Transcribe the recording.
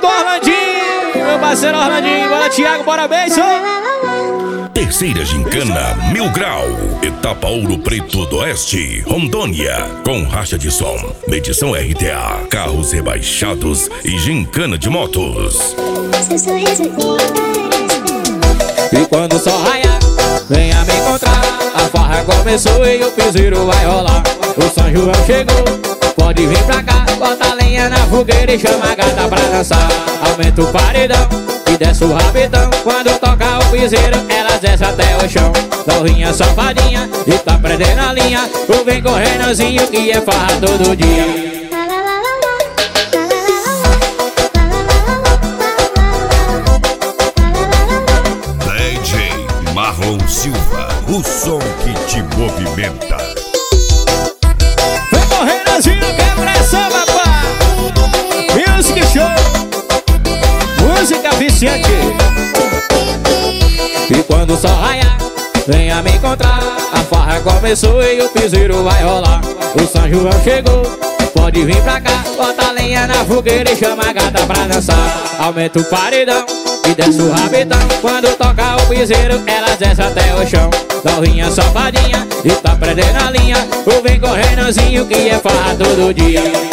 do Orlandinho, meu parceiro Orlandinho. Bora, Thiago, bora, beijo. Terceira gincana Mil Grau, etapa Ouro Preto do Oeste, Rondônia, com racha de som, medição RTA, carros rebaixados e gincana de motos. E quando o sol raiar, venha me encontrar. A farra começou e o piseiro vai rolar. O São João chegou, pode vir pra cá. Bota a lenha na fogueira e chama a gata pra dançar. Aumenta o paredão e desce o rabetão. Quando toca o piseiro, elas descem até o chão. Novinha safadinha e tá prendendo a linha. O vem correndozinho que é farra todo dia. Marlon Silva, o som que te movimenta. Vem correndozinho, quebra essa, papai. Music show, música viciante. E quando o sol raiar, venha me encontrar. A farra começou e o piseiro vai rolar. O São João chegou, pode vir pra cá. Bota a lenha na fogueira e chama a gata pra dançar. Aumenta o paredão e desce o rabetão. Quando toca o piseiro, elas descem até o chão. Novinha safadinha e tá prendendo a linha. O vem correndozinho que é farra todo dia.